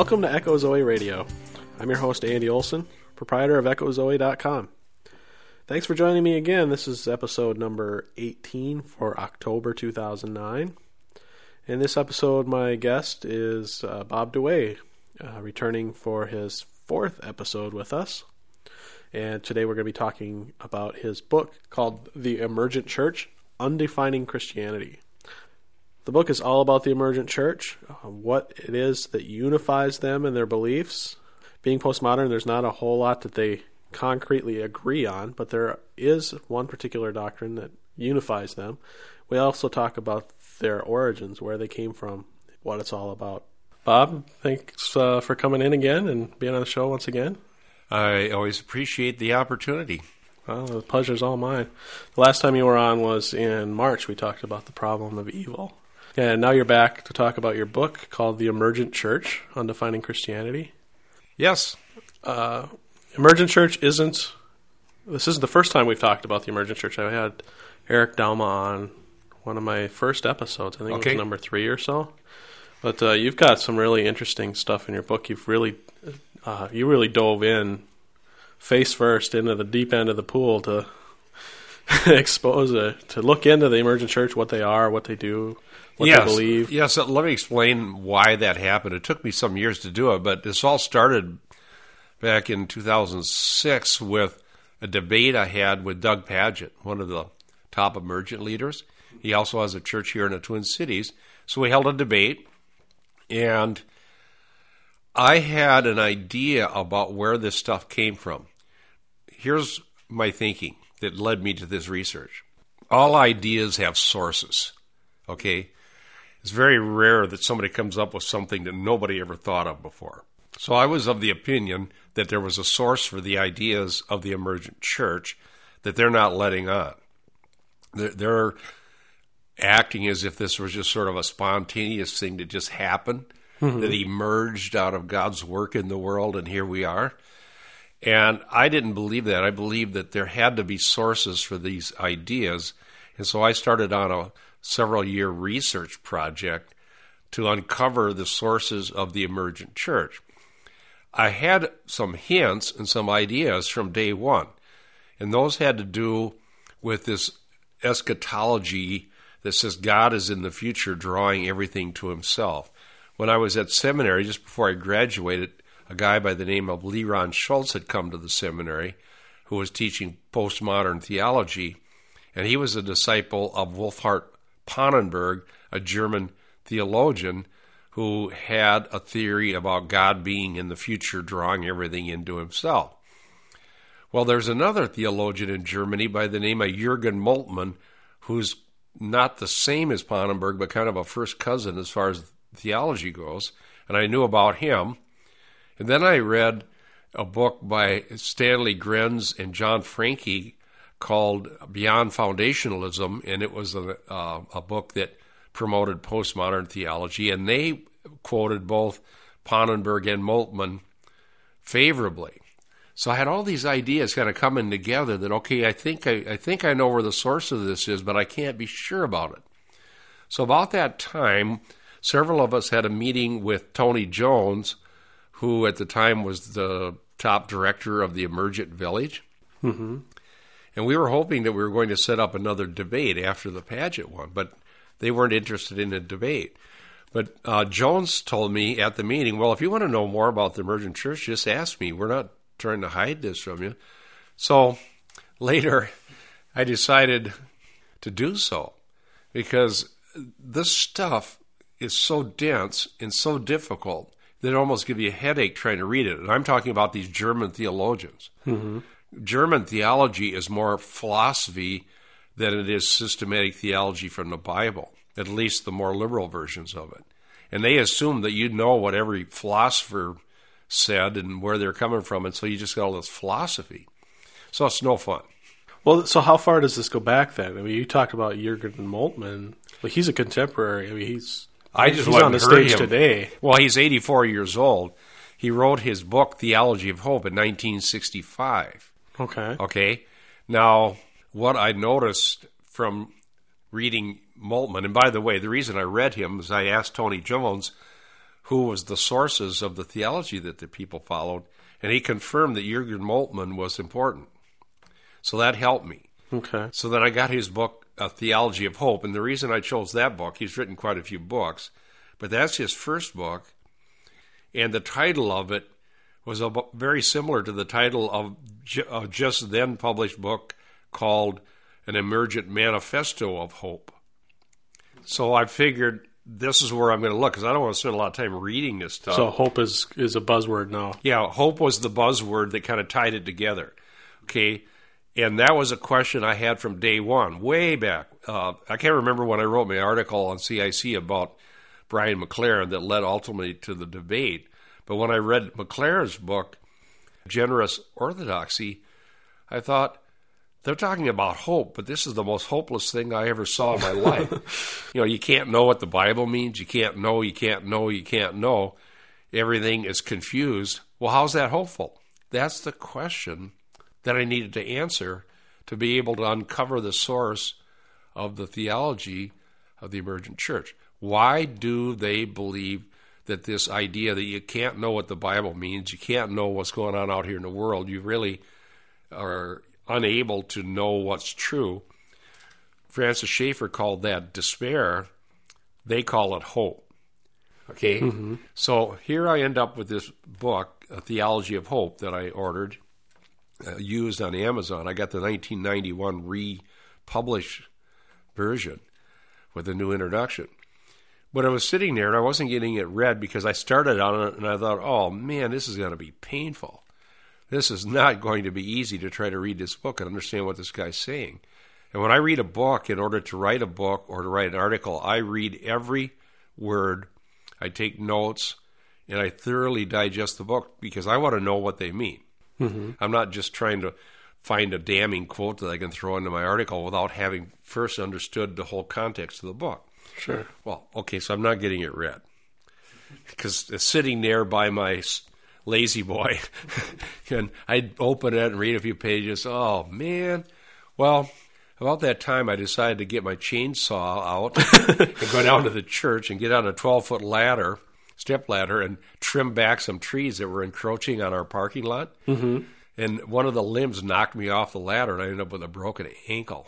Welcome to Echo Zoe Radio. I'm your host, Andy Olson, proprietor of EchoZoe.com. Thanks for joining me again. This is episode number 18 for October 2009. In this episode, my guest is Bob DeWaay, returning for his fourth episode with us. And today we're going to be talking about his book called The Emergent Church, Undefining Christianity. The book is all about the emergent church, what it is that unifies them in their beliefs. Being postmodern, there's not a whole lot that they concretely agree on, but there is one particular doctrine that unifies them. We also talk about their origins, where they came from, what it's all about. Bob, thanks for coming in again and being on the show once again. I always appreciate the opportunity. Well, the pleasure's all mine. The last time you were on was in March. We talked about the problem of evil. And now you're back to talk about your book called The Emergent Church, Undefining Christianity. Yes. Emergent Church this isn't the first time we've talked about the Emergent Church. I had Eric Dalma on one of my first episodes. I think it was number 3 or so. But you've got some really interesting stuff in your book. You really dove in face first into the deep end of the pool to expose it, to look into the Emergent Church, what they are, what they do, what they believe. Yes, let me explain why that happened. It took me some years to do it, but this all started back in 2006 with a debate I had with Doug Padgett, one of the top emergent leaders. He also has a church here in the Twin Cities. So we held a debate, and I had an idea about where this stuff came from. Here's my thinking that led me to this research. All ideas have sources, okay? It's very rare that somebody comes up with something that nobody ever thought of before. So I was of the opinion that there was a source for the ideas of the emergent church that they're not letting on. They're acting as if this was just sort of a spontaneous thing that just happened, that emerged out of God's work in the world, and here we are. And I didn't believe that. I believed that there had to be sources for these ideas. And so I started on a several-year research project to uncover the sources of the emergent church. I had some hints and some ideas from day one, and those had to do with this eschatology that says God is in the future drawing everything to himself. When I was at seminary, just before I graduated, a guy by the name of Leron Schultz had come to the seminary who was teaching postmodern theology, and he was a disciple of Wolfhart Pannenberg, a German theologian who had a theory about God being in the future drawing everything into himself. Well, there's another theologian in Germany by the name of Jürgen Moltmann, who's not the same as Pannenberg, but kind of a first cousin as far as theology goes, and I knew about him. And then I read a book by Stanley Grenz and John Franke called Beyond Foundationalism, and it was a book that promoted postmodern theology, and they quoted both Pannenberg and Moltmann favorably. So I had all these ideas kind of coming together that, okay, I think I know where the source of this is, but I can't be sure about it. So about that time, several of us had a meeting with Tony Jones, who at the time was the top director of the Emergent Village. Mm-hmm. And we were hoping that we were going to set up another debate after the Padgett one, but they weren't interested in a debate. But Jones told me at the meeting, well, if you want to know more about the emergent church, just ask me. We're not trying to hide this from you. So later, I decided to do so because this stuff is so dense and so difficult that it almost gives you a headache trying to read it. And I'm talking about these German theologians. Mm-hmm. German theology is more philosophy than it is systematic theology from the Bible, at least the more liberal versions of it. And they assume that you know what every philosopher said and where they're coming from, and so you just got all this philosophy. So it's no fun. Well, so how far does this go back then? I mean, you talked about Jürgen Moltmann. Well, he's a contemporary. I mean, he's on the stage today. Well, he's 84 years old. He wrote his book, Theology of Hope, in 1965. Okay. Now, what I noticed from reading Moltmann, and by the way, the reason I read him is I asked Tony Jones, who was the sources of the theology that the people followed, and he confirmed that Jürgen Moltmann was important. So that helped me. Okay. So then I got his book, A Theology of Hope, and the reason I chose that book, he's written quite a few books, but that's his first book, and the title of it was very similar to the title of a just then published book called An Emergent Manifesto of Hope. So I figured this is where I'm going to look, because I don't want to spend a lot of time reading this stuff. So hope is a buzzword now. Yeah, hope was the buzzword that kind of tied it together. Okay, and that was a question I had from day one, way back. I can't remember when I wrote my article on CIC about Brian McLaren that led ultimately to the debate. But when I read McLaren's book, Generous Orthodoxy, I thought, they're talking about hope, but this is the most hopeless thing I ever saw in my life. You can't know what the Bible means. You can't know, you can't know, you can't know. Everything is confused. Well, how's that hopeful? That's the question that I needed to answer to be able to uncover the source of the theology of the emergent church. Why do they believe that this idea that you can't know what the Bible means, you can't know what's going on out here in the world, you really are unable to know what's true? Francis Schaeffer called that despair. They call it hope. Okay? Mm-hmm. So here I end up with this book, A Theology of Hope, that I ordered, used on Amazon. I got the 1991 republished version with a new introduction. But I was sitting there and I wasn't getting it read because I started on it and I thought, oh man, this is going to be painful. This is not going to be easy to try to read this book and understand what this guy's saying. And when I read a book, in order to write a book or to write an article, I read every word, I take notes, and I thoroughly digest the book because I want to know what they mean. Mm-hmm. I'm not just trying to find a damning quote that I can throw into my article without having first understood the whole context of the book. Sure. Well, okay, so I'm not getting it read because it's sitting there by my lazy boy, and I'd open it and read a few pages. Oh, man. Well, about that time, I decided to get my chainsaw out and go down to the church and get on a 12-foot ladder, step ladder, and trim back some trees that were encroaching on our parking lot. Mm-hmm. And one of the limbs knocked me off the ladder, and I ended up with a broken ankle.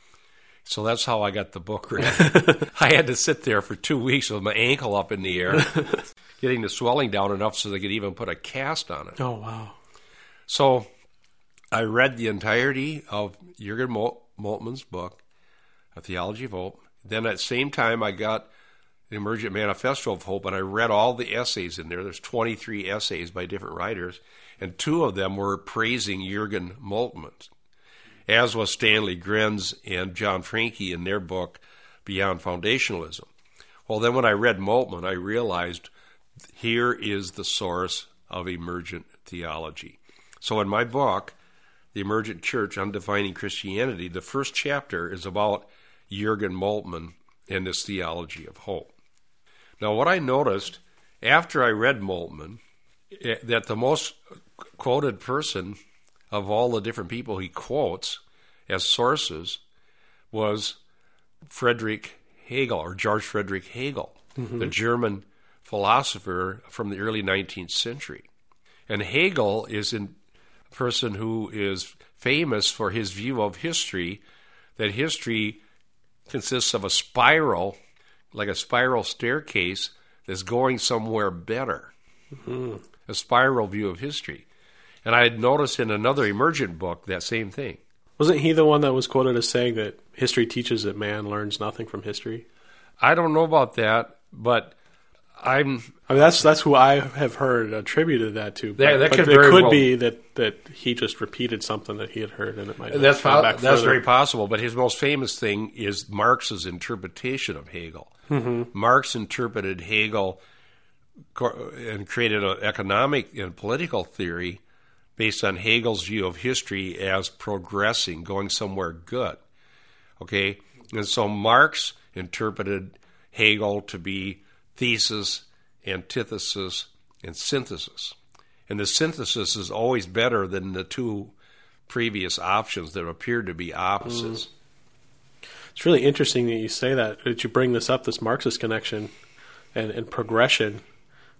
So that's how I got the book read. I had to sit there for 2 weeks with my ankle up in the air, getting the swelling down enough so they could even put a cast on it. Oh, wow. So I read the entirety of Jürgen Moltmann's book, A Theology of Hope. Then at the same time, I got the Emergent Manifesto of Hope, and I read all the essays in there. There's 23 essays by different writers, and 2 of them were praising Jürgen Moltmann, as was Stanley Grenz and John Franke in their book, Beyond Foundationalism. Well, then when I read Moltmann, I realized here is the source of emergent theology. So in my book, The Emergent Church, Undefining Christianity, the first chapter is about Jürgen Moltmann and this theology of hope. Now, what I noticed after I read Moltmann, that the most quoted person of all the different people he quotes as sources was Friedrich Hegel, or George Friedrich Hegel, mm-hmm. the German philosopher from the early 19th century. And Hegel is a person who is famous for his view of history, that history consists of a spiral, like a spiral staircase that's going somewhere better. Mm-hmm. A spiral view of history. And I had noticed in another emergent book that same thing. Wasn't he the one that was quoted as saying that history teaches that man learns nothing from history? I don't know about that, but I mean, that's who I have heard attributed that to. But, that but it could be that he just repeated something that he had heard, and it might have gone back further. That's very possible. But his most famous thing is Marx's interpretation of Hegel. Mm-hmm. Marx interpreted Hegel and created an economic and political theory based on Hegel's view of history as progressing, going somewhere good. Okay? And so Marx interpreted Hegel to be thesis, antithesis, and synthesis. And the synthesis is always better than the 2 previous options that appeared to be opposites. It's really interesting that you say that you bring this up, this Marxist connection and progression.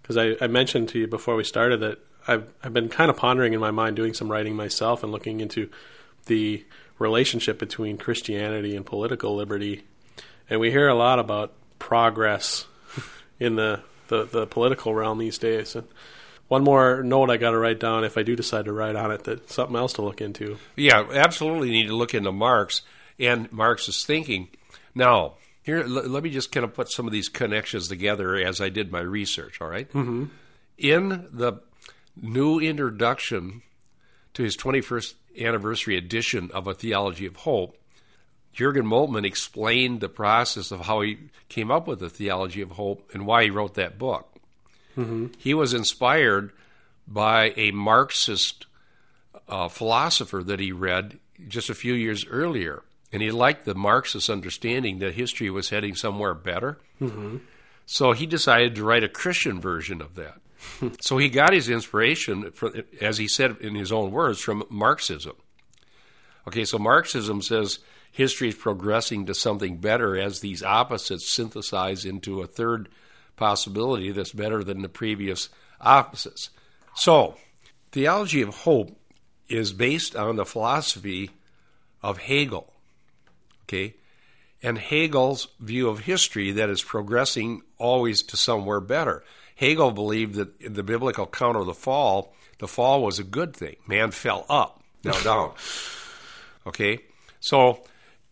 because I mentioned to you before we started that I've been kind of pondering in my mind, doing some writing myself and looking into the relationship between Christianity and political liberty. And we hear a lot about progress in the political realm these days. And one more note I got to write down if I do decide to write on it, that's something else to look into. Yeah, absolutely need to look into Marx and Marxist thinking. Now, here, let me just kind of put some of these connections together as I did my research, all right? Mm-hmm. In the new introduction to his 21st anniversary edition of A Theology of Hope, Jürgen Moltmann explained the process of how he came up with the Theology of Hope and why he wrote that book. Mm-hmm. He was inspired by a Marxist philosopher that he read just a few years earlier, and he liked the Marxist understanding that history was heading somewhere better. Mm-hmm. So he decided to write a Christian version of that. So he got his inspiration, as he said in his own words, from Marxism. Okay, so Marxism says history is progressing to something better as these opposites synthesize into a third possibility that's better than the previous opposites. So, Theology of Hope is based on the philosophy of Hegel, okay? And Hegel's view of history that is progressing always to somewhere better. Hegel believed that in the biblical account of the fall was a good thing. Man fell up, now down. Okay? So,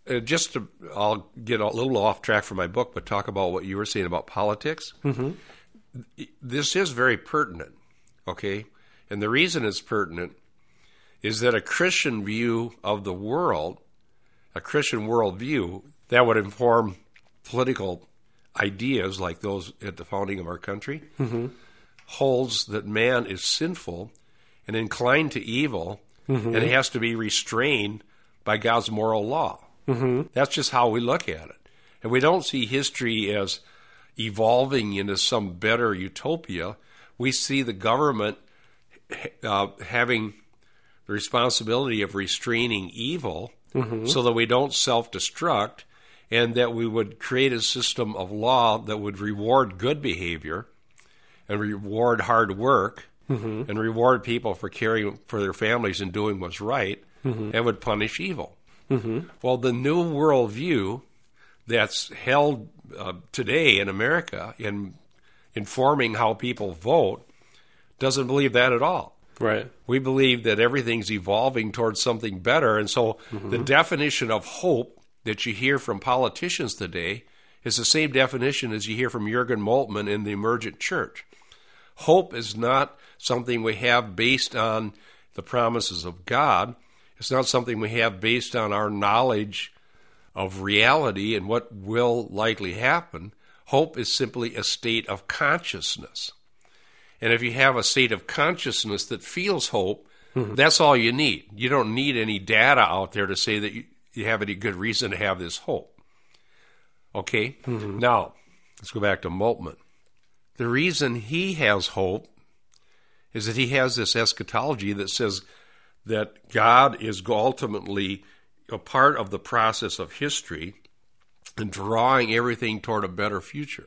I'll get a little off track from my book, but talk about what you were saying about politics. Mm-hmm. This is very pertinent, okay? And the reason it's pertinent is that a Christian view of the world, a Christian worldview, that would inform political ideas like those at the founding of our country, mm-hmm. holds that man is sinful and inclined to evil, mm-hmm. and has to be restrained by God's moral law. Mm-hmm. That's just how we look at it. And we don't see history as evolving into some better utopia. We see the government having the responsibility of restraining evil, mm-hmm. so that we don't self-destruct, and that we would create a system of law that would reward good behavior and reward hard work, mm-hmm. and reward people for caring for their families and doing what's right, mm-hmm. and would punish evil. Mm-hmm. Well, the new worldview that's held today in America in informing how people vote doesn't believe that at all. Right. We believe that everything's evolving towards something better, and so mm-hmm. the definition of hope that you hear from politicians today is the same definition as you hear from Jürgen Moltmann in the emergent church. Hope is not something we have based on the promises of God. It's not something we have based on our knowledge of reality and what will likely happen. Hope is simply a state of consciousness. And if you have a state of consciousness that feels hope, mm-hmm. that's all you need. You don't need any data out there to say that you have any good reason to have this hope. Okay? Mm-hmm. Now, let's go back to Moltmann. The reason he has hope is that he has this eschatology that says that God is ultimately a part of the process of history and drawing everything toward a better future.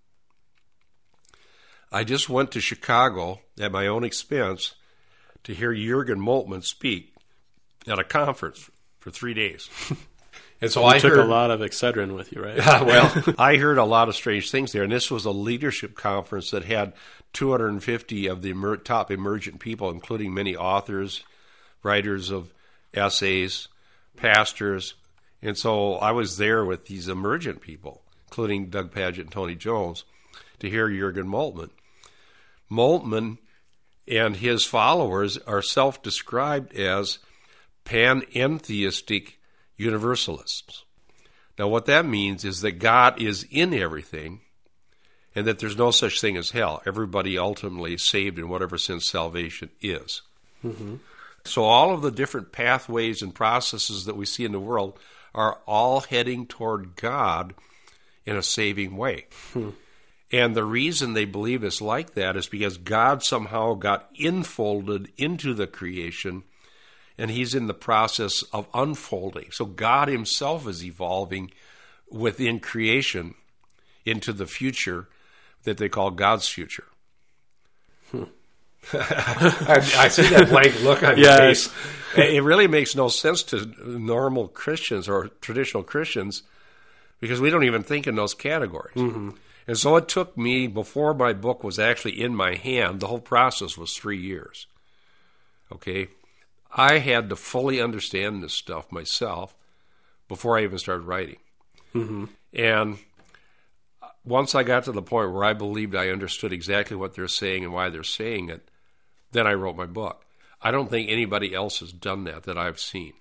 I just went to Chicago at my own expense to hear Jürgen Moltmann speak at a conference for 3 days. And so I took heard a lot of Excedrin with you, right? Well, I heard a lot of strange things there. And this was a leadership conference that had 250 of the top emergent people, including many authors, writers of essays, pastors. And so I was there with these emergent people, including Doug Pagitt and Tony Jones, to hear Jürgen Moltmann. Moltmann and his followers are self-described as panentheistic universalists. Now, what that means is that God is in everything and that there's no such thing as hell. Everybody ultimately is saved in whatever sense salvation is. Mm-hmm. So all of the different pathways and processes that we see in the world are all heading toward God in a saving way. Hmm. And the reason they believe it's like that is because God somehow got infolded into the creation, and he's in the process of unfolding. So God himself is evolving within creation into the future that they call God's future. I see that blank look on your Yes. face. It really makes no sense to normal Christians or traditional Christians because we don't even think in those categories. Mm-hmm. And so it took me, before my book was actually in my hand, the whole process was 3 years. Okay? I had to fully understand this stuff myself before I even started writing. Mm-hmm. And once I got to the point where I believed I understood exactly what they're saying and why they're saying it, then I wrote my book. I don't think anybody else has done that I've seen.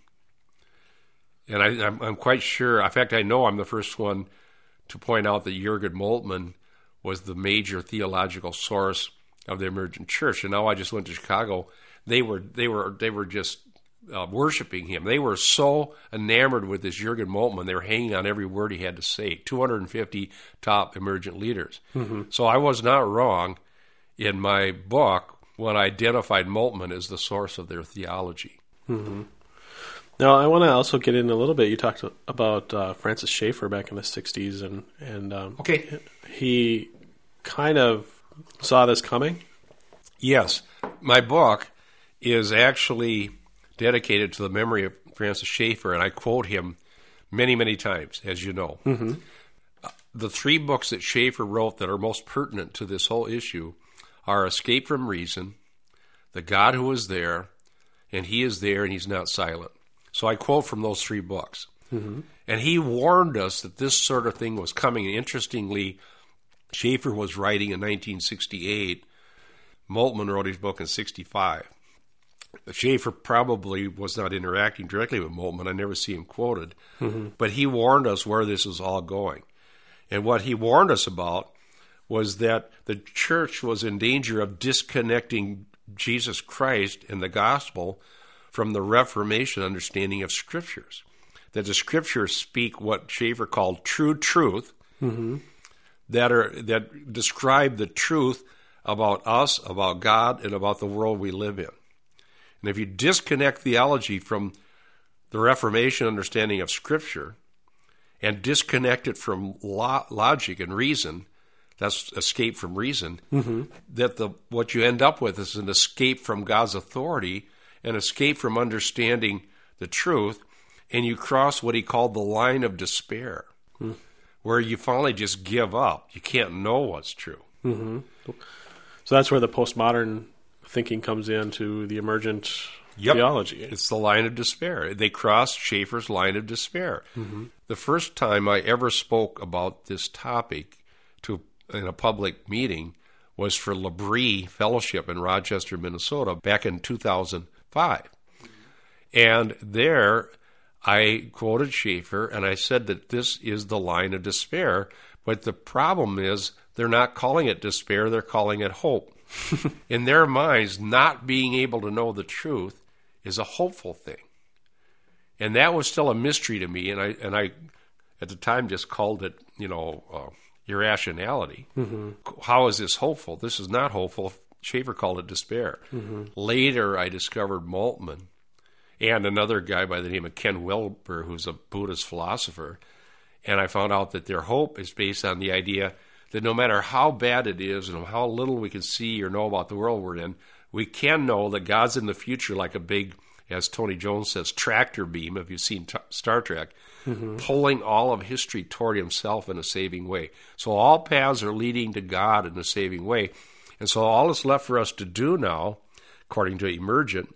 And I'm quite sure, in fact, I know I'm the first one to point out that Jürgen Moltmann was the major theological source of the emergent church. And now I just went to Chicago. They were just worshiping him. They were so enamored with this Jürgen Moltmann, they were hanging on every word he had to say. 250 top emergent leaders. Mm-hmm. So I was not wrong in my book when I identified Moltmann as the source of their theology. Mm-hmm. Now, I want to also get in a little bit. You talked about Francis Schaeffer back in the 60s, and Okay. he kind of saw this coming. Yes. My book is actually dedicated to the memory of Francis Schaeffer, and I quote him many, many times, as you know. Mm-hmm. The 3 books that Schaeffer wrote that are most pertinent to this whole issue are Escape from Reason, The God Who Is There, and He Is There and He's Not Silent. So I quote from those 3 books. Mm-hmm. And he warned us that this sort of thing was coming. And interestingly, Schaeffer was writing in 1968. Moltmann wrote his book in 65. Schaeffer probably was not interacting directly with Moltmann. I never see him quoted. Mm-hmm. But he warned us where this is all going. And what he warned us about was that the church was in danger of disconnecting Jesus Christ and the gospel from the Reformation understanding of Scriptures. That the Scriptures speak what Schaeffer called true truth, mm-hmm. that describe the truth about us, about God, and about the world we live in. And if you disconnect theology from the Reformation understanding of Scripture and disconnect it from logic and reason, that's escape from reason, mm-hmm. that what you end up with is an escape from God's authority, an escape from understanding the truth, and you cross what he called the line of despair, where you finally just give up. You can't know what's true. Mm-hmm. So that's where the postmodern thinking comes into the emergent theology. It's the line of despair. They crossed Schaeffer's line of despair. Mm-hmm. The first time I ever spoke about this topic in a public meeting was for L'Abri Fellowship in Rochester, Minnesota, back in 2005. And there I quoted Schaeffer, and I said that this is the line of despair, but the problem is they're not calling it despair, they're calling it hope. In their minds, not being able to know the truth is a hopeful thing. And that was still a mystery to me, and I at the time just called it, irrationality. Mm-hmm. How is this hopeful? This is not hopeful. Schaeffer called it despair. Mm-hmm. Later, I discovered Moltmann and another guy by the name of Ken Wilber, who's a Buddhist philosopher, and I found out that their hope is based on the idea that no matter how bad it is and how little we can see or know about the world we're in, we can know that God's in the future like a big, as Tony Jones says, tractor beam, if you've seen Star Trek, mm-hmm. pulling all of history toward himself in a saving way. So all paths are leading to God in a saving way. And so all that's left for us to do now, according to Emergent,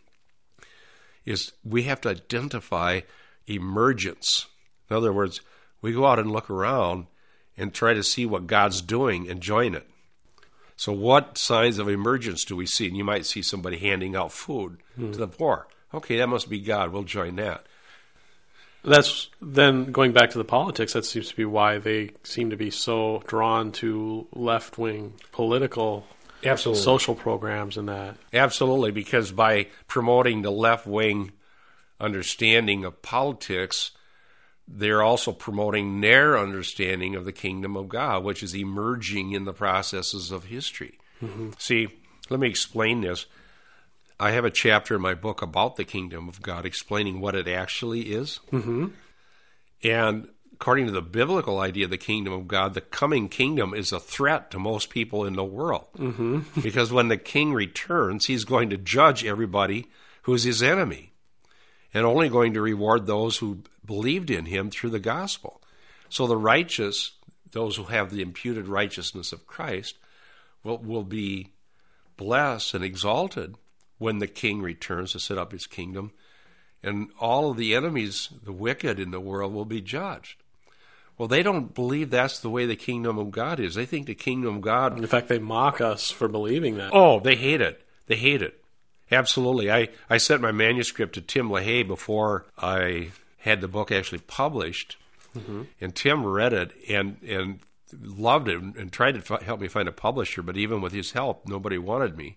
is we have to identify emergence. In other words, we go out and look around and try to see what God's doing and join it. So what signs of emergence do we see? And you might see somebody handing out food to the poor. Okay, that must be God. We'll join that. That's then going back to the politics, that seems to be why they seem to be so drawn to left-wing political Absolutely. Social programs and that. Absolutely, because by promoting the left-wing understanding of politics, they're also promoting their understanding of the kingdom of God, which is emerging in the processes of history. Mm-hmm. See, let me explain this. I have a chapter in my book about the kingdom of God explaining what it actually is. Mm-hmm. And according to the biblical idea of the kingdom of God, the coming kingdom is a threat to most people in the world. Mm-hmm. Because when the king returns, he's going to judge everybody who's his enemy and only going to reward those who believed in him through the gospel. So the righteous, those who have the imputed righteousness of Christ, will be blessed and exalted when the king returns to set up his kingdom. And all of the enemies, the wicked in the world, will be judged. Well, they don't believe that's the way the kingdom of God is. They think the kingdom of God... In fact, they mock us for believing that. Oh, they hate it. They hate it. Absolutely. I sent my manuscript to Tim LaHaye before I had the book actually published. Mm-hmm. And Tim read it and loved it and tried to help me find a publisher. But even with his help, nobody wanted me.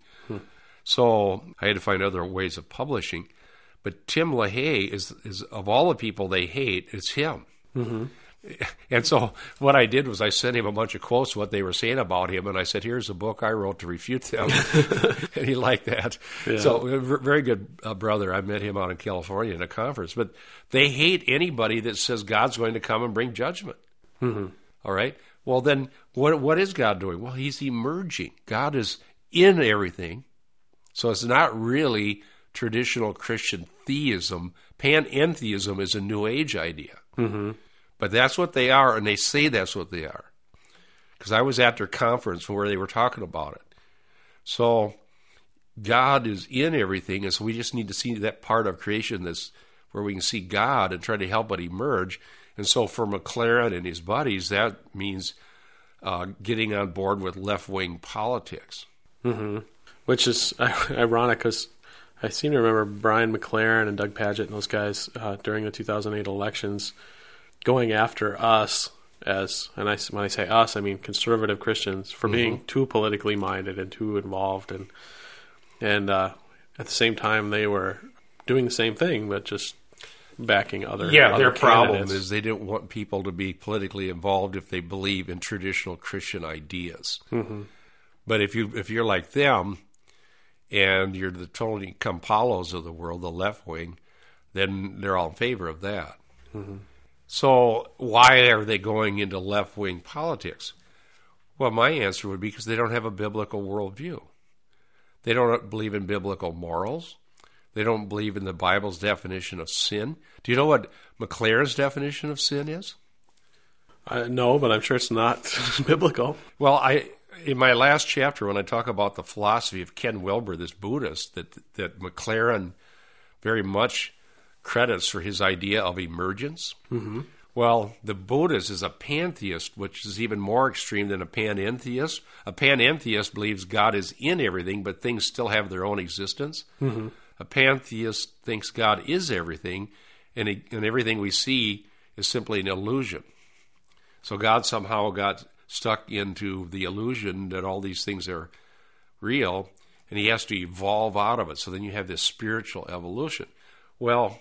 So I had to find other ways of publishing. But Tim LaHaye is of all the people they hate, it's him. Mm-hmm. And so what I did was I sent him a bunch of quotes, what they were saying about him, and I said, here's a book I wrote to refute them. And he liked that. Yeah. So very good brother. I met him out in California in a conference. But they hate anybody that says God's going to come and bring judgment. Mm-hmm. All right? Well, then what is God doing? Well, he's emerging. God is in everything. So it's not really traditional Christian theism. Panentheism is a New Age idea. Mm-hmm. But that's what they are, and they say that's what they are. Because I was at their conference where they were talking about it. So God is in everything, and so we just need to see that part of creation that's where we can see God and try to help it emerge. And so for McLaren and his buddies, that means getting on board with left-wing politics. Mm-hmm. Which is ironic because I seem to remember Brian McLaren and Doug Padgett and those guys during the 2008 elections going after us when I say us, I mean conservative Christians for being too politically minded and too involved, and at the same time they were doing the same thing, but just backing other. Yeah, other their candidates. problem is they didn't want people to be politically involved if they believe in traditional Christian ideas. Mm-hmm. But if you're like them, and you're the Tony Campaulos of the world, the left wing, then they're all in favor of that. Mm-hmm. So why are they going into left-wing politics? Well, my answer would be because they don't have a biblical worldview. They don't believe in biblical morals. They don't believe in the Bible's definition of sin. Do you know what McLaren's definition of sin is? No, but I'm sure it's not biblical. Well, in my last chapter, when I talk about the philosophy of Ken Wilber, this Buddhist, that McLaren very much credits for his idea of emergence. Mm-hmm. Well, the Buddhist is a pantheist, which is even more extreme than a panentheist. A panentheist believes God is in everything, but things still have their own existence. Mm-hmm. A pantheist thinks God is everything, and everything we see is simply an illusion. So God somehow got stuck into the illusion that all these things are real, and he has to evolve out of it. So then you have this spiritual evolution. Well,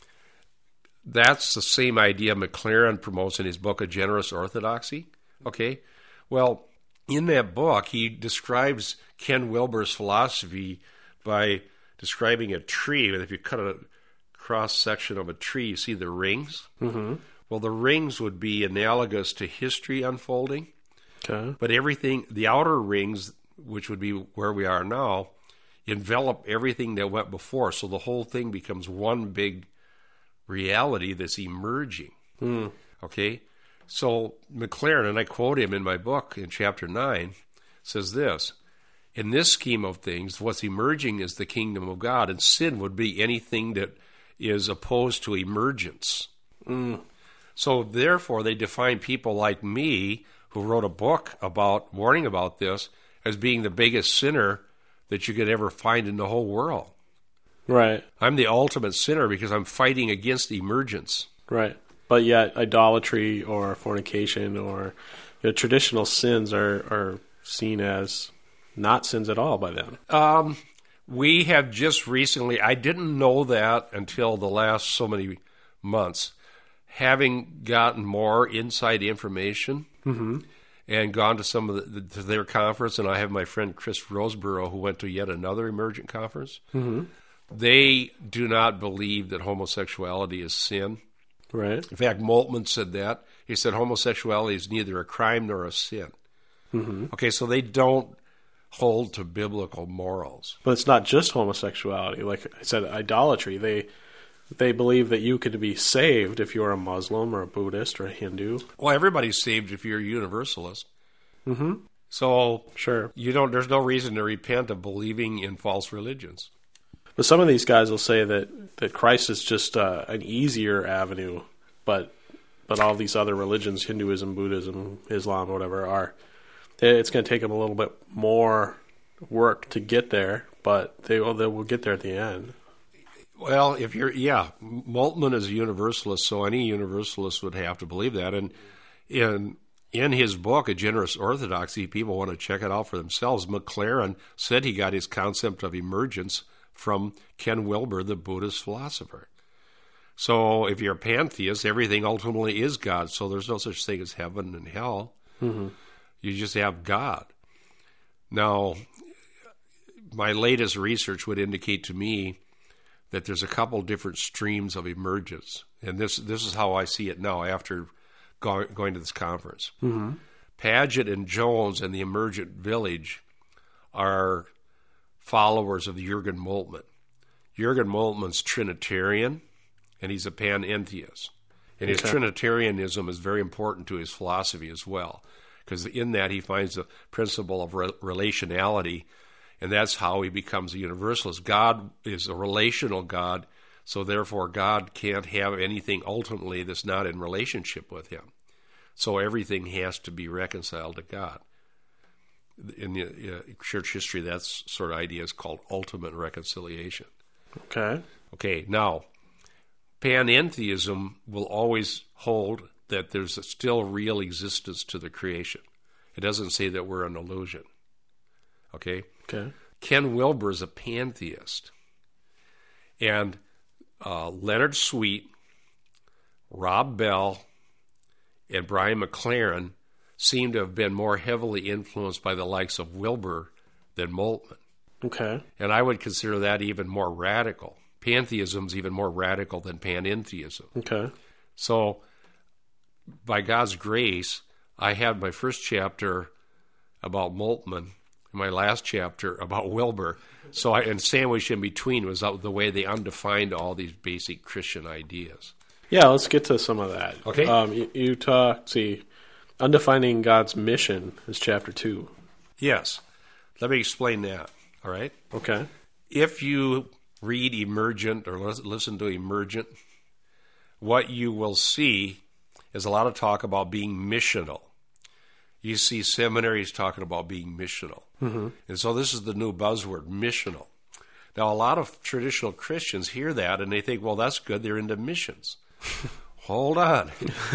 that's the same idea McLaren promotes in his book, A Generous Orthodoxy. Okay? Well, in that book, he describes Ken Wilber's philosophy by describing a tree. If you cut a cross-section of a tree, you see the rings. Mm-hmm. Well, the rings would be analogous to history unfolding. Okay. But everything, the outer rings, which would be where we are now, envelop everything that went before. So the whole thing becomes one big reality that's emerging. Mm. Okay? So McLaren, and I quote him in my book in chapter 9, says this: in this scheme of things, what's emerging is the kingdom of God, and sin would be anything that is opposed to emergence. Mm. So therefore, they define people like me, who wrote a book about warning about this, as being the biggest sinner that you could ever find in the whole world. Right. I'm the ultimate sinner because I'm fighting against emergence. Right. But yet idolatry or fornication or traditional sins are seen as not sins at all by them. We have just recently, I didn't know that until the last so many months, having gotten more inside information and gone to some of to their conference, and I have my friend Chris Roseborough who went to yet another emergent conference. Mm-hmm. They do not believe that homosexuality is sin. Right. In fact, Moltmann said that. He said homosexuality is neither a crime nor a sin. Mm-hmm. Okay, so they don't hold to biblical morals. But it's not just homosexuality. Like I said, idolatry. They believe that you could be saved if you're a Muslim or a Buddhist or a Hindu. Well, everybody's saved if you're a Universalist. Mm-hmm. So Sure. there's no reason to repent of believing in false religions. But some of these guys will say that Christ is just an easier avenue, but all these other religions, Hinduism, Buddhism, Islam, whatever, it's going to take them a little bit more work to get there, but they will get there at the end. Well, Moltmann is a Universalist, so any Universalist would have to believe that. And in his book, A Generous Orthodoxy, people want to check it out for themselves. McLaren said he got his concept of emergence from Ken Wilber, the Buddhist philosopher. So if you're a pantheist, everything ultimately is God. So there's no such thing as heaven and hell. Mm-hmm. You just have God. Now, my latest research would indicate to me that there's a couple different streams of emergence. And this is how I see it now after going to this conference. Mm-hmm. Paget and Jones and the Emergent Village are followers of Jürgen Moltmann. Jürgen Moltmann's Trinitarian, and he's a panentheist. And his Trinitarianism is very important to his philosophy as well, because in that he finds the principle of relationality, and that's how he becomes a universalist. God is a relational God, so therefore God can't have anything ultimately that's not in relationship with him. So everything has to be reconciled to God. In the church history, that sort of idea is called ultimate reconciliation. Okay, now, panentheism will always hold that there's a still real existence to the creation. It doesn't say that we're an illusion. Okay? Ken Wilber is a pantheist. And Leonard Sweet, Rob Bell, and Brian McLaren seem to have been more heavily influenced by the likes of Wilber than Moltmann. Okay. And I would consider that even more radical. Pantheism is even more radical than panentheism. Okay. So, by God's grace, I had my first chapter about Moltmann, and my last chapter about Wilber. And sandwiched in between was the way they undefined all these basic Christian ideas. Yeah, let's get to some of that. Okay. You talk, Undefining God's Mission is chapter 2. Yes. Let me explain that, all right? Okay. If you read Emergent or listen to Emergent, what you will see is a lot of talk about being missional. You see seminaries talking about being missional. Mm-hmm. And so this is the new buzzword, missional. Now, a lot of traditional Christians hear that and they think, well, that's good, they're into missions. Hold on.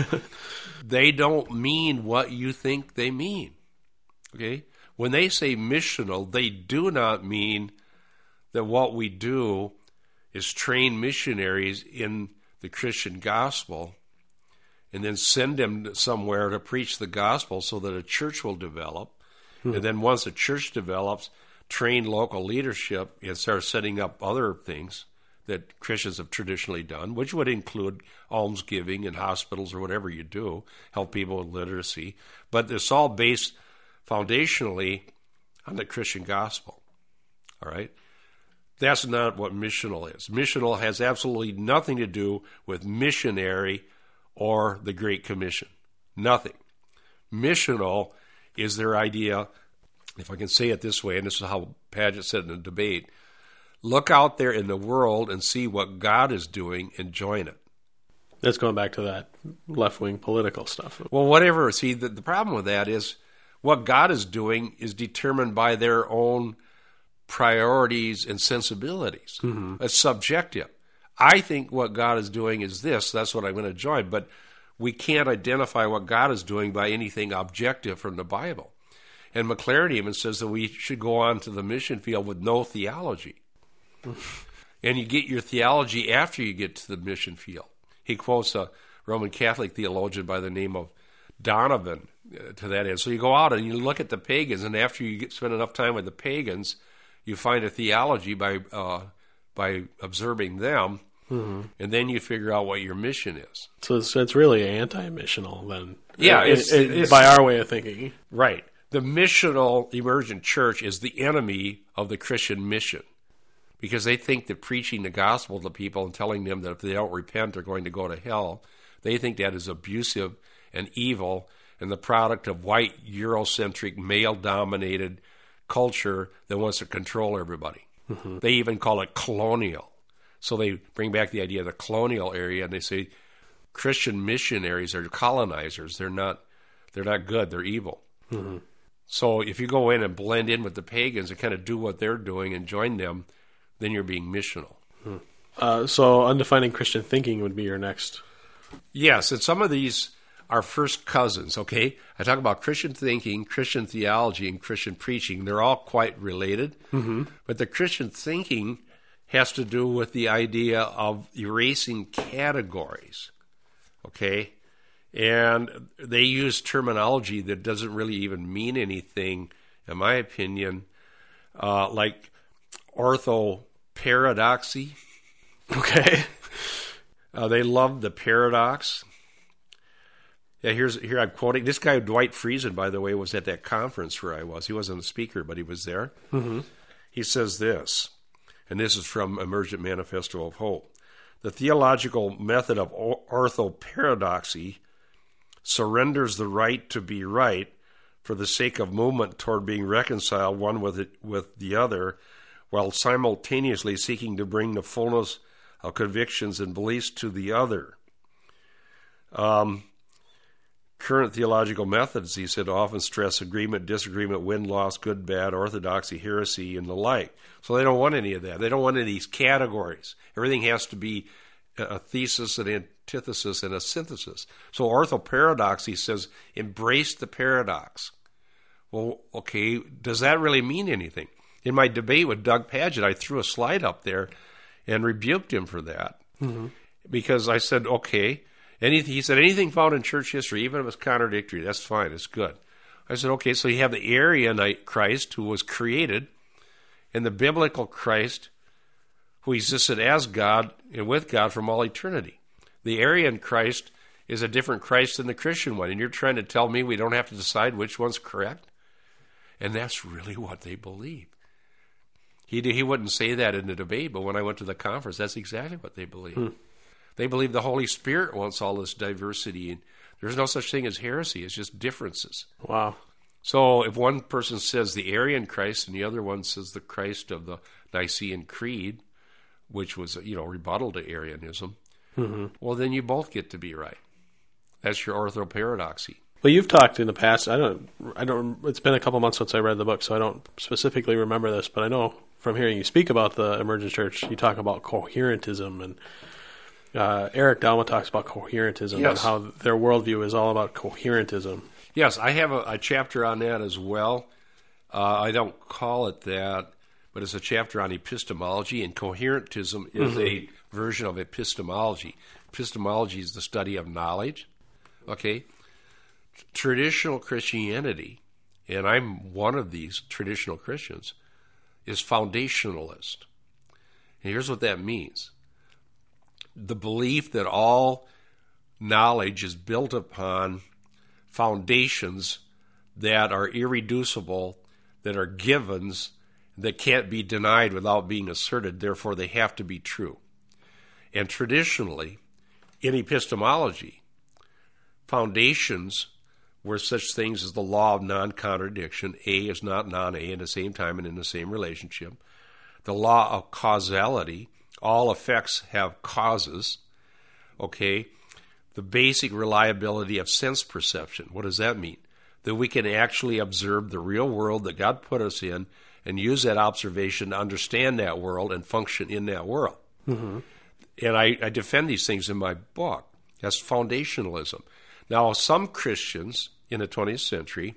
They don't mean what you think they mean. Okay? When they say missional, they do not mean that what we do is train missionaries in the Christian gospel and then send them somewhere to preach the gospel so that a church will develop. And then once a church develops, train local leadership and start setting up other things that Christians have traditionally done, which would include almsgiving in hospitals or whatever you do, help people with literacy. But it's all based foundationally on the Christian gospel. All right? That's not what missional is. Missional has absolutely nothing to do with missionary or the Great Commission. Nothing. Missional is their idea, if I can say it this way, and this is how Paget said in the debate, look out there in the world and see what God is doing and join it. That's going back to that left-wing political stuff. Well, whatever. See, the problem with that is what God is doing is determined by their own priorities and sensibilities. Mm-hmm. It's subjective. I think what God is doing is this. That's what I'm going to join. But we can't identify what God is doing by anything objective from the Bible. And McLaren even says that we should go on to the mission field with no theology. And you get your theology after you get to the mission field. He quotes a Roman Catholic theologian by the name of Donovan to that end. So you go out and you look at the pagans, and after you spend enough time with the pagans, you find a theology by observing them. And then you figure out what your mission is. So it's really anti-missional then. Yeah, it's by our way of thinking. Right. The missional emergent church is the enemy of the Christian mission because they think that preaching the gospel to people and telling them that if they don't repent, they're going to go to hell, they think that is abusive and evil and the product of white, Eurocentric, male-dominated culture that wants to control everybody. They even call it colonial. So they bring back the idea of the colonial area, and they say Christian missionaries are colonizers. They're not good. They're evil. So if you go in and blend in with the pagans and kind of do what they're doing and join them, then you're being missional. So undefining Christian thinking would be your next. Yes, and some of these are first cousins, okay? I talk about Christian thinking, Christian theology, and Christian preaching. They're all quite related. But the Christian thinking has to do with the idea of erasing categories, okay? And they use terminology that doesn't really even mean anything, in my opinion, like orthoparadoxy. Okay. They love the paradox. Yeah, here I'm quoting. This guy, Dwight Friesen, by the way, was at that conference where I was. He wasn't a speaker, but he was there. He says this, and this is from Emergent Manifesto of Hope. The theological method of orthoparadoxy surrenders the right to be right for the sake of movement toward being reconciled one with the other, while simultaneously seeking to bring the fullness of convictions and beliefs to the other. Current theological methods, he said, often stress agreement, disagreement, win-loss, good, bad, orthodoxy, heresy, and the like. So they don't want any of that. They don't want any of these categories. Everything has to be a thesis, an antithesis, and a synthesis. So orthoparadoxy says, embrace the paradox. Well, okay, does that really mean anything? In my debate with Doug Pagitt, I threw a slide up there and rebuked him for that. Because I said, okay, he said, anything found in church history, even if it's contradictory, that's fine, it's good. I said, okay, so you have the Arianite Christ who was created, and the biblical Christ who existed as God and with God from all eternity. The Arian Christ is a different Christ than the Christian one, and you're trying to tell me we don't have to decide which one's correct? And that's really what they believe. He wouldn't say that in the debate, but when I went to the conference, that's exactly what they believe. They believe the Holy Spirit wants all this diversity, and there's no such thing as heresy. It's just differences. Wow. So if one person says the Arian Christ and the other one says the Christ of the Nicene Creed, which was rebuttal to Arianism, well, then you both get to be right. That's your orthoparadoxy. Well, you've talked in the past. I don't. It's been a couple months since I read the book, so I don't specifically remember this. But I know from hearing you speak about the Emergent Church, you talk about coherentism, and Eric Dalma talks about coherentism and how their worldview is all about coherentism. Yes, I have a chapter on that as well. I don't call it that, but it's a chapter on epistemology, and coherentism is a version of epistemology. Epistemology is the study of knowledge. Okay. Traditional Christianity, and I'm one of these traditional Christians, is foundationalist. And here's what that means. The belief that all knowledge is built upon foundations that are irreducible, that are givens, that can't be denied without being asserted, therefore they have to be true. And traditionally, in epistemology, foundations were such things as the law of non-contradiction. A is not non-A at the same time and in the same relationship. The law of causality. All effects have causes. Okay. The basic reliability of sense perception. What does that mean? That we can actually observe the real world that God put us in and use that observation to understand that world and function in that world. And I defend these things in my book. That's foundationalism. Now, some Christians in the 20th century,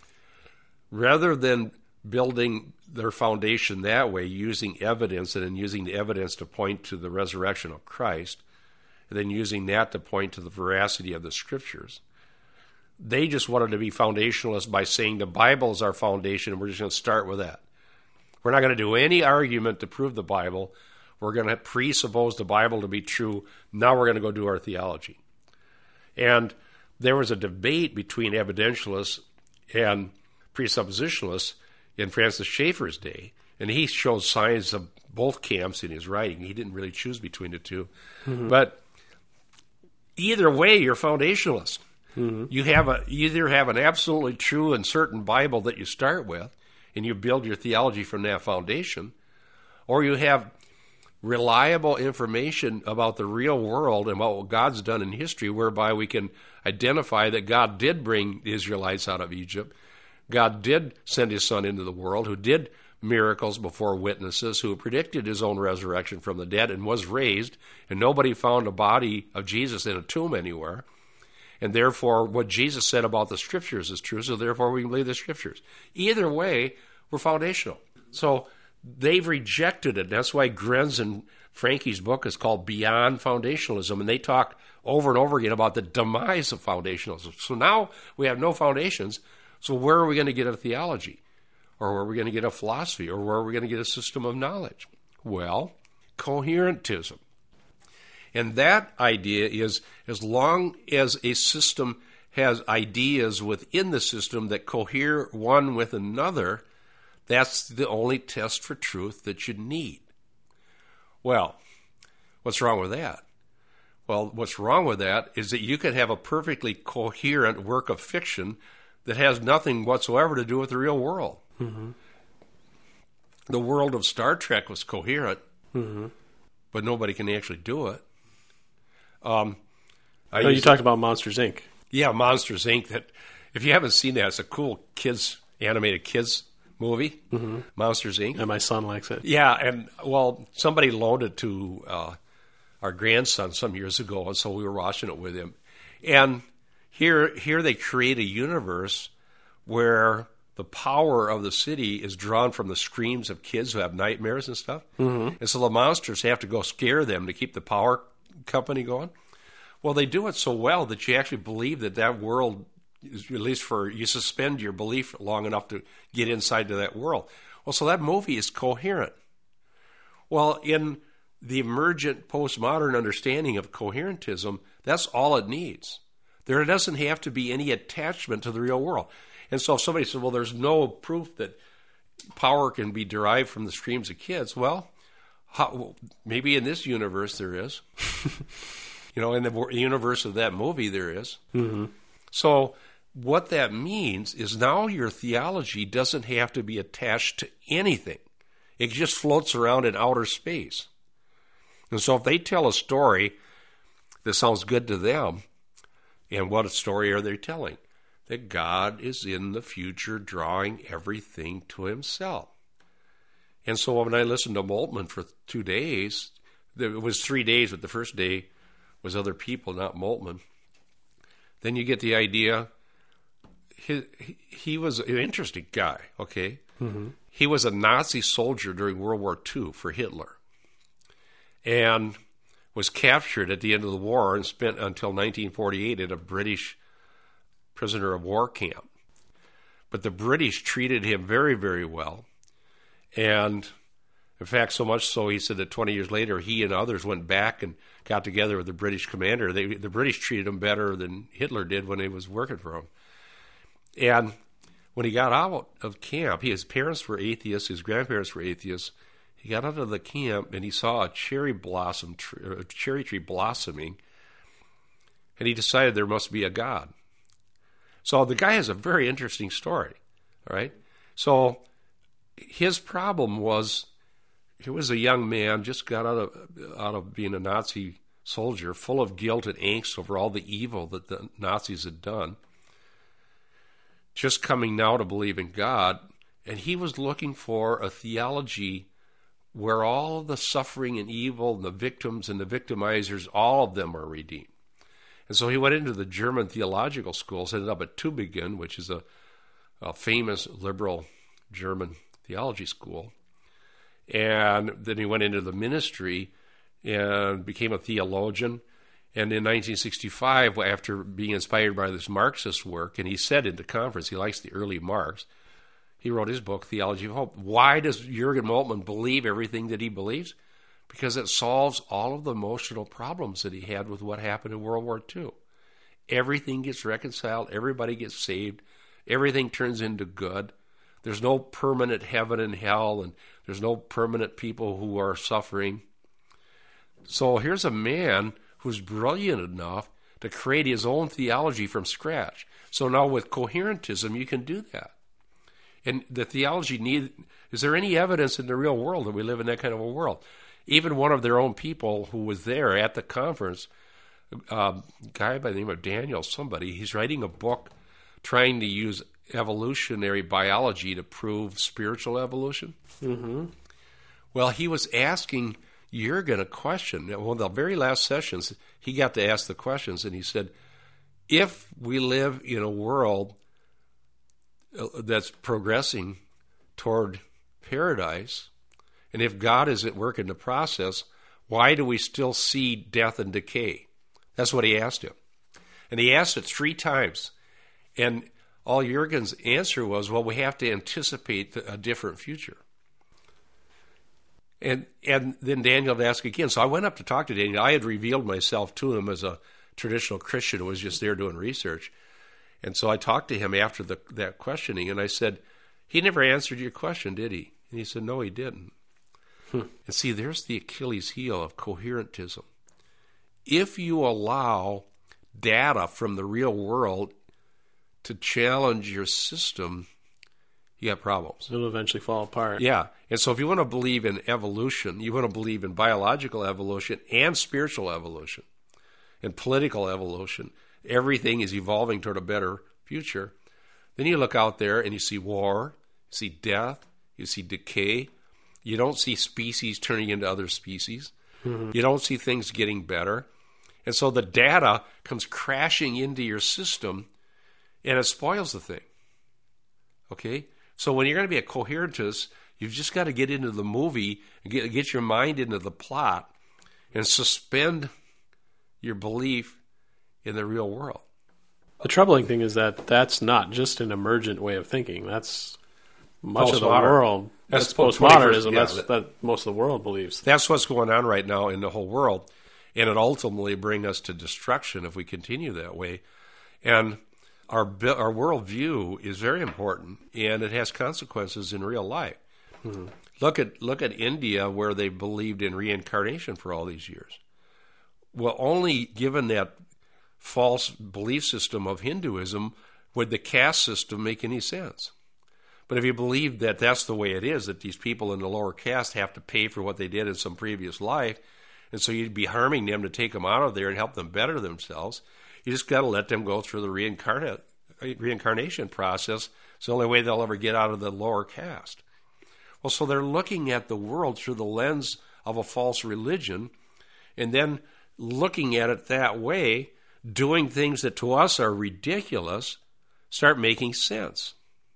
rather than building their foundation that way, using evidence and then using the evidence to point to the resurrection of Christ, and then using that to point to the veracity of the Scriptures, they just wanted to be foundationalists by saying the Bible is our foundation and we're just going to start with that. We're not going to do any argument to prove the Bible. We're going to presuppose the Bible to be true. Now we're going to go do our theology. And there was a debate between evidentialists and presuppositionalists in Francis Schaeffer's day, and he shows signs of both camps in his writing. He didn't really choose between the two. Mm-hmm. But either way, you're foundationalist. Mm-hmm. You either have an absolutely true and certain Bible that you start with, and you build your theology from that foundation, or you have reliable information about the real world and about what God's done in history, whereby we can identify that God did bring the Israelites out of Egypt. God did send his son into the world, who did miracles before witnesses, who predicted his own resurrection from the dead and was raised, and nobody found a body of Jesus in a tomb anywhere. And therefore, what Jesus said about the Scriptures is true, so therefore we can believe the Scriptures. Either way, we're foundational. So they've rejected it. That's why Grenz and Frankie's book is called Beyond Foundationalism, and they talk over and over again about the demise of foundationalism. So now we have no foundations, so where are we going to get a theology? Or where are we going to get a philosophy? Or where are we going to get a system of knowledge? Well, coherentism. And that idea is, as long as a system has ideas within the system that cohere one with another, that's the only test for truth that you need. Well, what's wrong with that? Well, what's wrong with that is that you can have a perfectly coherent work of fiction that has nothing whatsoever to do with the real world. Mm-hmm. The world of Star Trek was coherent, mm-hmm. but nobody can actually do it. You talked about Monsters, Inc. Yeah, Monsters, Inc. That, if you haven't seen that, it's a cool animated kids movie, mm-hmm. Monsters, Inc. And my son likes it. Yeah, and, well, somebody loaned it to our grandson some years ago, and so we were watching it with him. And here they create a universe where the power of the city is drawn from the screams of kids who have nightmares and stuff. Mm-hmm. And so the monsters have to go scare them to keep the power company going. Well, they do it so well that you actually believe that world is, at least you suspend your belief long enough to get inside to that world. Well, so that movie is coherent. Well, in the emergent postmodern understanding of coherentism, that's all it needs. There doesn't have to be any attachment to the real world. And so if somebody says, well, there's no proof that power can be derived from the screams of kids, well, maybe in this universe there is. In the universe of that movie there is. Mm-hmm. So what that means is now your theology doesn't have to be attached to anything. It just floats around in outer space. And so if they tell a story that sounds good to them, and what story are they telling? That God is in the future drawing everything to himself. And so when I listened to Moltmann for 2 days, it was 3 days, but the first day was other people, not Moltmann. Then you get the idea, he was an interesting guy, okay? Mm-hmm. He was a Nazi soldier during World War II for Hitler and was captured at the end of the war and spent until 1948 at a British prisoner of war camp. But the British treated him very, very well. And in fact, so much so, he said that 20 years later, he and others went back and got together with the British commander. The British treated him better than Hitler did when he was working for him. And when he got out of camp, his parents were atheists, his grandparents were atheists. He got out of the camp and he saw a cherry tree blossoming, and he decided there must be a God. So the guy has a very interesting story, all right? So his problem was, he was a young man, just got out of being a Nazi soldier, full of guilt and angst over all the evil that the Nazis had done, just coming now to believe in God, and he was looking for a theology where all the suffering and evil and the victims and the victimizers, all of them are redeemed. And so he went into the German theological schools, ended up at Tübingen, which is a famous liberal German theology school. And then he went into the ministry and became a theologian. And in 1965, after being inspired by this Marxist work, and he said in the conference he likes the early Marx, he wrote his book, Theology of Hope. Why does Jürgen Moltmann believe everything that he believes? because it solves all of the emotional problems that he had with what happened in World War II. Everything gets reconciled. Everybody gets saved. Everything turns into good. There's no permanent heaven and hell, and there's no permanent people who are suffering. So here's a man who's brilliant enough to create his own theology from scratch. So now with coherentism, you can do that. And the theology is there any evidence in the real world that we live in that kind of a world? Even one of their own people who was there at the conference, a guy by the name of Daniel, he's writing a book trying to use evolutionary biology to prove spiritual evolution. Mm-hmm. Well, he was asking Jürgen a question. One of the very last sessions, he got to ask the questions, and he said, if we live in a world that's progressing toward paradise, and if God is at work in the process, why do we still see death and decay? That's what he asked him. And he asked it 3 times. And all Jürgen's answer was, well, we have to anticipate a different future. And then Daniel would ask again. So I went up to talk to Daniel. I had revealed myself to him as a traditional Christian who was just there doing research. And so I talked to him after that questioning, and I said, he never answered your question, did he? And he said, no, he didn't. And see, there's the Achilles heel of coherentism. If you allow data from the real world to challenge your system, you have problems. It'll eventually fall apart. Yeah. And so if you want to believe in evolution, you want to believe in biological evolution and spiritual evolution and political evolution, everything is evolving toward a better future, then you look out there and you see war, you see death, you see decay. You don't see species turning into other species. Mm-hmm. You don't see things getting better. And so the data comes crashing into your system, and it spoils the thing. Okay? So when you're going to be a coherentist, you've just got to get into the movie and get your mind into the plot and suspend your belief in the real world. The troubling thing is that that's not just an emergent way of thinking. That's much of the world. That's postmodernism. That's that most of the world believes. That's what's going on right now in the whole world. And it ultimately bring us to destruction if we continue that way. And our worldview is very important, and it has consequences in real life. Mm-hmm. Look at India, where they believed in reincarnation for all these years. Well, only given that false belief system of Hinduism would the caste system make any sense. But if you believe that that's the way it is, that these people in the lower caste have to pay for what they did in some previous life, and so you'd be harming them to take them out of there and help them better themselves, you just got to let them go through the reincarnation process. It's the only way they'll ever get out of the lower caste. Well, so they're looking at the world through the lens of a false religion, and then looking at it that way, doing things that to us are ridiculous, start making sense.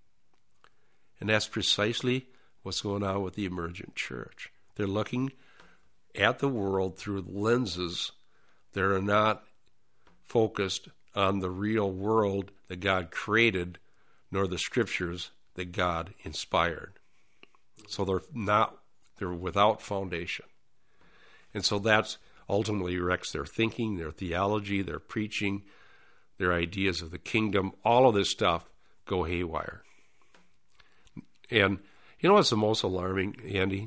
And that's precisely what's going on with the emergent church. They're looking at the world through lenses that are not focused on the real world that God created, nor the scriptures that God inspired. So they're without foundation. And so that's ultimately wrecks their thinking, their theology, their preaching, their ideas of the kingdom. All of this stuff go haywire. And you know what's the most alarming, Andy?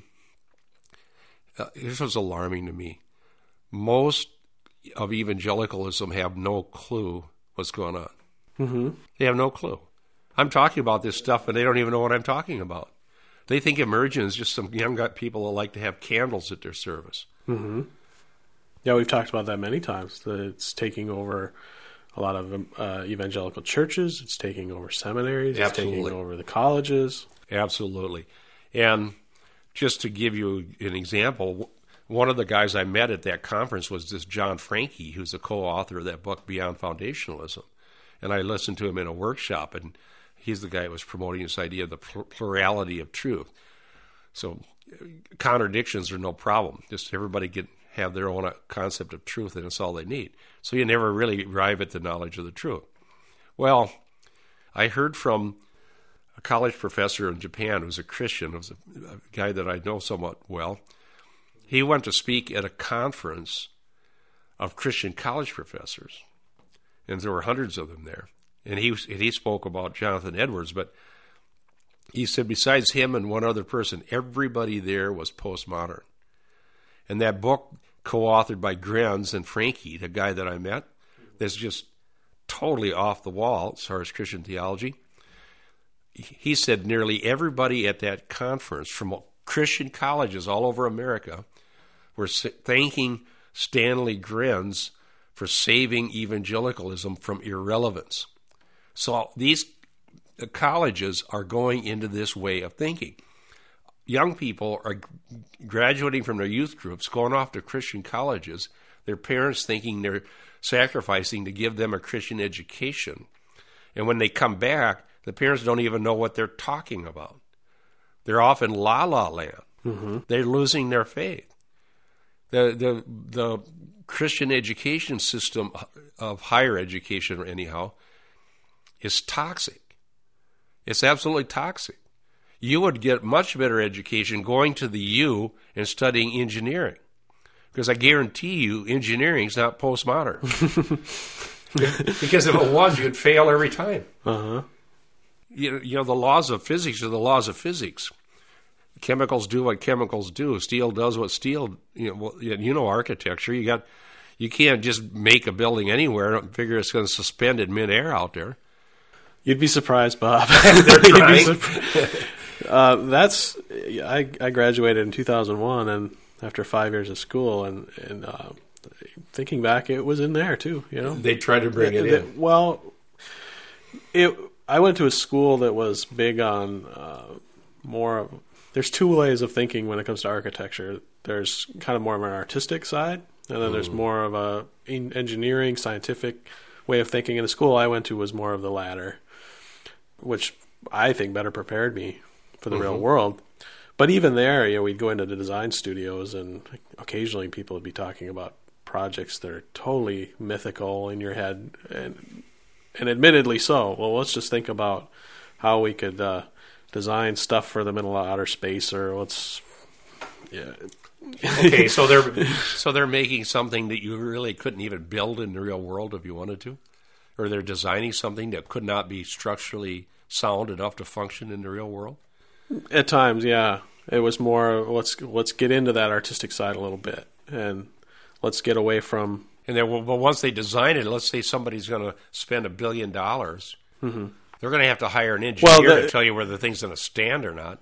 Here's what's alarming to me. Most of evangelicalism have no clue what's going on. Mm-hmm. They have no clue. I'm talking about this stuff, and they don't even know what I'm talking about. They think emergence is just some young people that like to have candles at their service. Mm-hmm. Yeah, we've talked about that many times. That it's taking over a lot of evangelical churches. It's taking over seminaries. Absolutely. It's taking over the colleges. Absolutely. And just to give you an example, one of the guys I met at that conference was this John Franke, who's the co-author of that book, Beyond Foundationalism. And I listened to him in a workshop, and he's the guy who was promoting this idea of the plurality of truth. So contradictions are no problem. Just everybody have their own concept of truth, and it's all they need. So you never really arrive at the knowledge of the truth. Well, I heard from a college professor in Japan who's a Christian, who's a guy that I know somewhat well, He went to speak at a conference of Christian college professors, and there were hundreds of them there. And he spoke about Jonathan Edwards, but he said besides him and one other person, everybody there was postmodern. And that book, co-authored by Grenz and Franke, the guy that I met, that's just totally off the wall as far as Christian theology. He said nearly everybody at that conference from Christian colleges all over America were thanking Stanley Grenz for saving evangelicalism from irrelevance. So these colleges are going into this way of thinking. Young people are graduating from their youth groups, going off to Christian colleges, their parents thinking they're sacrificing to give them a Christian education. And when they come back, the parents don't even know what they're talking about. They're off in la-la land. Mm-hmm. They're losing their faith. The Christian education system of higher education, anyhow, is toxic. It's absolutely toxic. You would get much better education going to the U and studying engineering. Because I guarantee you, engineering is not postmodern. Because if it was, you'd fail every time. Uh-huh. You know, the laws of physics are the laws of physics. Chemicals do what chemicals do. Steel does what steel. You know architecture. You can't just make a building anywhere and figure it's going to suspend in midair out there. You'd be surprised, Bob. They're trying. I graduated in 2001, and after 5 years of school, and thinking back, it was in there too. You know, they tried to bring it in. Well, I went to a school that was big on more of. There's two ways of thinking when it comes to architecture. There's kind of more of an artistic side, and then there's more of a engineering, scientific way of thinking. And the school I went to was more of the latter, which I think better prepared me for the real world. But even there, we'd go into the design studios, and occasionally people would be talking about projects that are totally mythical in your head, and admittedly so. Well, let's just think about how we could design stuff for the middle of outer space, or Okay, so they're making something that you really couldn't even build in the real world if you wanted to, or they're designing something that could not be structurally sound enough to function in the real world. At times, yeah, it was more let's get into that artistic side a little bit, and let's get away from. And then, but once they design it, let's say somebody's going to spend $1 billion, they're going to have to hire an engineer to tell you whether the thing's going to stand or not.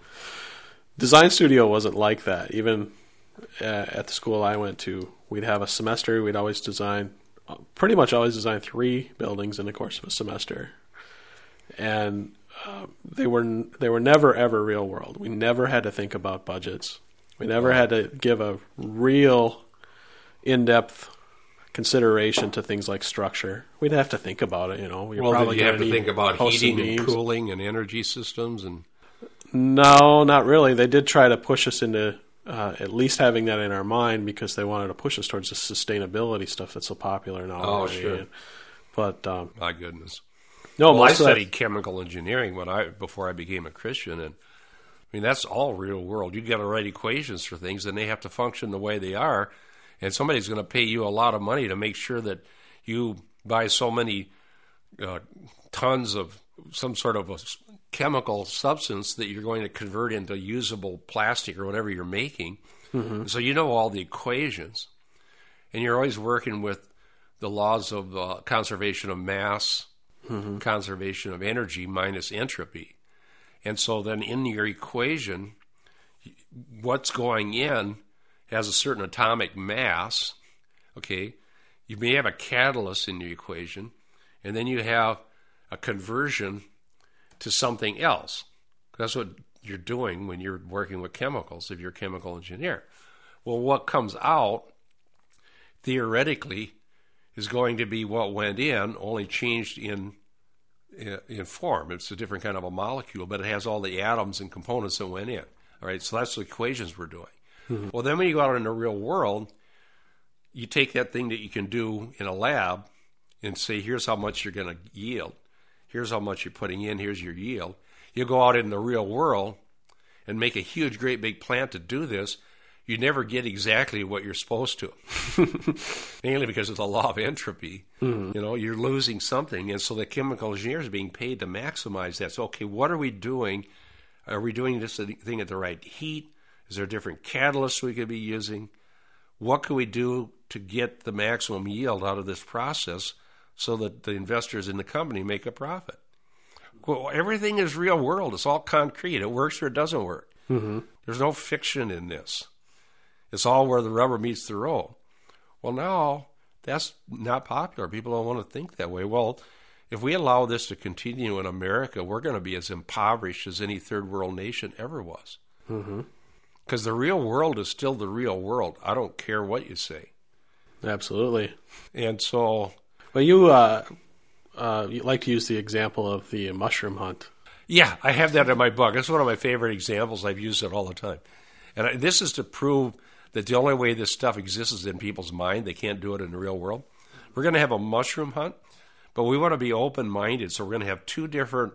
Design studio wasn't like that. Even at the school I went to, we'd have a semester. We'd pretty much always design 3 buildings in the course of a semester, and they were never ever real world. We never had to think about budgets. We never had to give a real in-depth consideration to things like structure. We'd have to think about it. Did you have to think about heating and cooling and energy systems and? No, not really. They did try to push us into at least having that in our mind, because they wanted to push us towards the sustainability stuff that's so popular now. Oh, sure. But my goodness. No, I studied chemical engineering before I became a Christian, and I mean that's all real world. You got to write equations for things, and they have to function the way they are. And somebody's going to pay you a lot of money to make sure that you buy so many tons of some sort of a chemical substance that you're going to convert into usable plastic or whatever you're making. Mm-hmm. So you know all the equations. And you're always working with the laws of conservation of mass, conservation of energy minus entropy. And so then in your equation, what's going in has a certain atomic mass, okay? You may have a catalyst in your equation, and then you have a conversion to something else. That's what you're doing when you're working with chemicals, if you're a chemical engineer. Well, what comes out, theoretically, is going to be what went in, only changed in form. It's a different kind of a molecule, but it has all the atoms and components that went in. All right, so that's the equations we're doing. Mm-hmm. Well, then when you go out in the real world, you take that thing that you can do in a lab and say, here's how much you're going to yield. Here's how much you're putting in. Here's your yield. You go out in the real world and make a huge, great big plant to do this. you never get exactly what you're supposed to. Mainly because of the law of entropy. You know, you're losing something. And so the chemical engineers are being paid to maximize that. So, okay, what are we doing? Are we doing this thing at the right heat? Is there different catalysts we could be using? What can we do to get the maximum yield out of this process so that the investors in the company make a profit? Well, everything is real world. It's all concrete. It works or it doesn't work. There's no fiction in this. It's all where the rubber meets the road. Well, now that's not popular. People don't want to think that way. Well, if we allow this to continue in America, we're going to be as impoverished as any third world nation ever was. Because the real world is still the real world. I don't care what you say. Absolutely. And so... Well, you like to use the example of the mushroom hunt. Yeah, I have that in my book. It's one of my favorite examples. I've used it all the time. And this is to prove that the only way this stuff exists is in people's mind. They can't do it in the real world. We're going to have a mushroom hunt, but we want to be open-minded. So we're going to have two different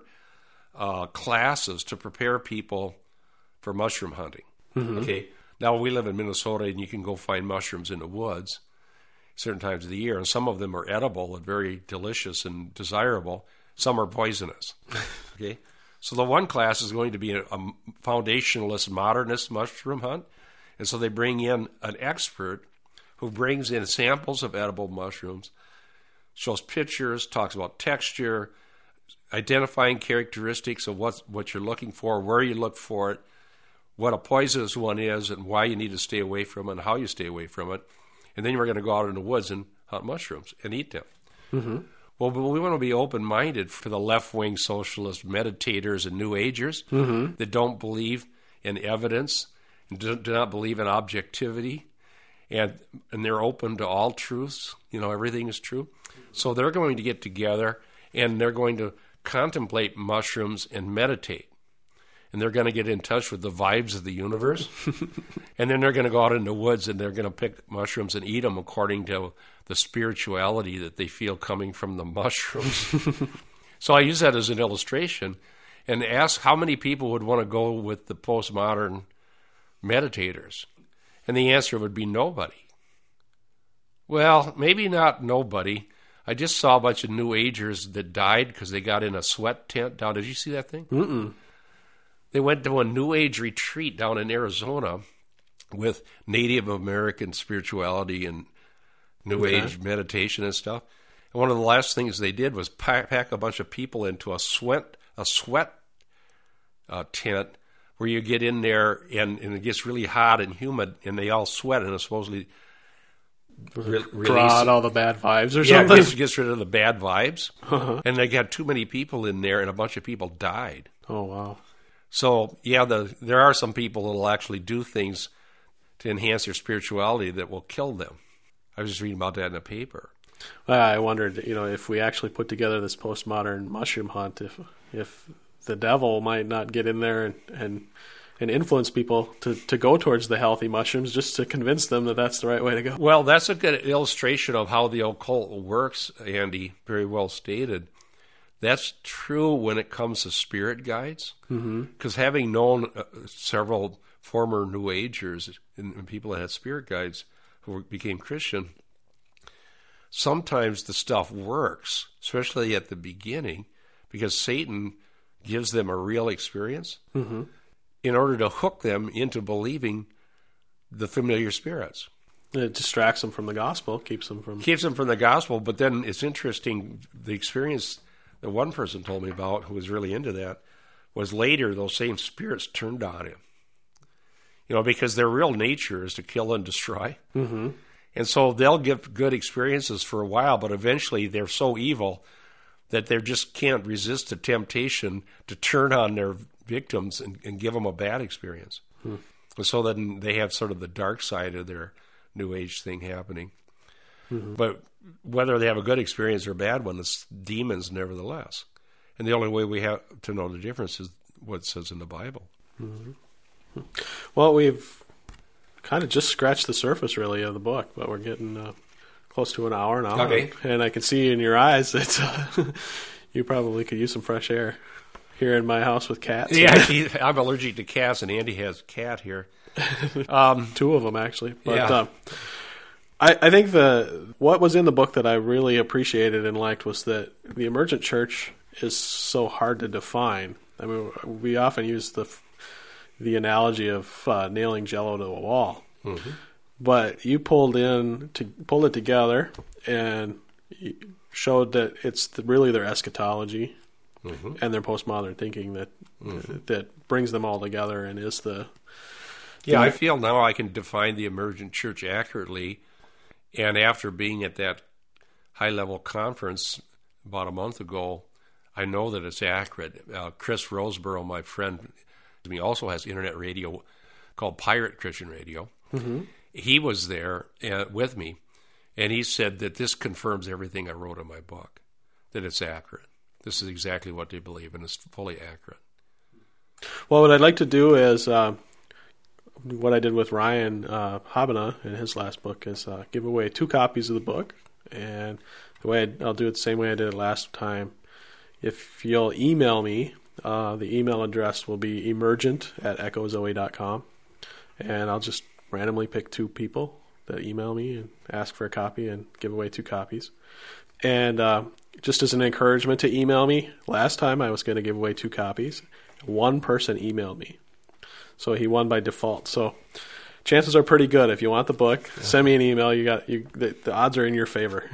classes to prepare people for mushroom hunting. Okay. Now, we live in Minnesota, and you can go find mushrooms in the woods certain times of the year, and some of them are edible and very delicious and desirable. Some are poisonous. Okay. So the one class is going to be a foundationalist, modernist mushroom hunt. And so they bring in an expert who brings in samples of edible mushrooms, shows pictures, talks about texture, identifying characteristics of what you're looking for, where you look for it, what a poisonous one is, and why you need to stay away from it, and how you stay away from it. And then we're going to go out in the woods and hunt mushrooms and eat them. Well, but we want to be open-minded for the left-wing socialist meditators and New Agers that don't believe in evidence and do not believe in objectivity, and they're open to all truths. You know, everything is true. So they're going to get together, and they're going to contemplate mushrooms and meditate. And they're going to get in touch with the vibes of the universe. And then they're going to go out in the woods, and they're going to pick mushrooms and eat them according to the spirituality that they feel coming from the mushrooms. So I use that as an illustration and ask how many people would want to go with the postmodern meditators. And the answer would be nobody. Well, maybe not nobody. I just saw a bunch of New Agers that died because they got in a sweat tent down. Did you see that thing? They went to a New Age retreat down in Arizona with Native American spirituality and New Age meditation and stuff. And one of the last things they did was pack a bunch of people into a sweat tent where you get in there and it gets really hot and humid and they all sweat and it supposedly draw out all the bad vibes or something. Yeah, it gets rid of the bad vibes. And they got too many people in there and a bunch of people died. Oh, wow. So, yeah, there are some people that will actually do things to enhance their spirituality that will kill them. I was just reading about that in a paper. I wondered, if we actually put together this postmodern mushroom hunt, if the devil might not get in there and influence people to go towards the healthy mushrooms just to convince them that that's the right way to go. Well, that's a good illustration of how the occult works, Andy, very well stated. That's true when it comes to spirit guides, because having known several former New Agers and people that had spirit guides who became Christian, sometimes the stuff works, especially at the beginning, because Satan gives them a real experience in order to hook them into believing the familiar spirits. It distracts them from the gospel, keeps them from the gospel. But then it's interesting, the experience that one person told me about who was really into that was later those same spirits turned on him. Because their real nature is to kill and destroy. And so they'll give good experiences for a while, but eventually they're so evil that they just can't resist the temptation to turn on their victims and give them a bad experience. And so then they have sort of the dark side of their New Age thing happening. But whether they have a good experience or a bad one, it's demons nevertheless. And the only way we have to know the difference is what it says in the Bible. Well, we've kind of just scratched the surface, really, of the book, but we're getting close to an hour now. Okay. And I can see in your eyes that you probably could use some fresh air here in my house with cats. Yeah, I'm allergic to cats, and Andy has a cat here. Two of them, actually. But Yeah. I think what was in the book that I really appreciated and liked was that the emergent church is so hard to define. I mean, we often use the analogy of nailing Jell-O to a wall, but you pulled it together and showed that it's really their eschatology and their postmodern thinking that brings them all together and is the. Yeah, I feel now I can define the emergent church accurately. And after being at that high-level conference about a month ago, I know that it's accurate. Chris Roseborough, my friend, he also has internet radio called Pirate Christian Radio. He was there with me, and he said that this confirms everything I wrote in my book, that it's accurate. This is exactly what they believe, and it's fully accurate. Well, what I'd like to do is what I did with Ryan Habana in his last book is give away 2 copies of the book. And the way I'll do it the same way I did it last time. If you'll email me, the email address will be emergent@echozoe.com. And I'll just randomly pick 2 people that email me and ask for a copy and give away 2 copies. And just as an encouragement to email me, last time I was going to give away 2 copies. 1 person emailed me. So he won by default. So chances are pretty good. If you want the book, send me an email. The odds are in your favor.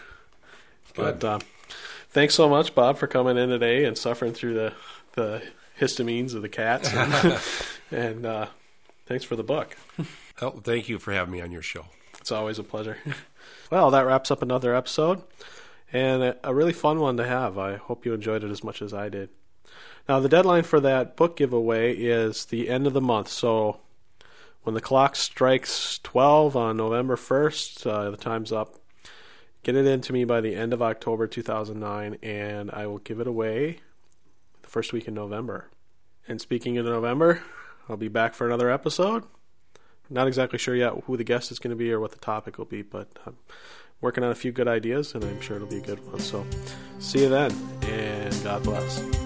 But thanks so much, Bob, for coming in today and suffering through the histamines of the cats. And thanks for the book. Oh, thank you for having me on your show. It's always a pleasure. Well, that wraps up another episode, and a really fun one to have. I hope you enjoyed it as much as I did. Now, the deadline for that book giveaway is the end of the month. So when the clock strikes 12 on November 1st, the time's up. Get it in to me by the end of October 2009, and I will give it away the first week in November. And speaking of November, I'll be back for another episode. Not exactly sure yet who the guest is going to be or what the topic will be, but I'm working on a few good ideas, and I'm sure it'll be a good one. So see you then, and God bless.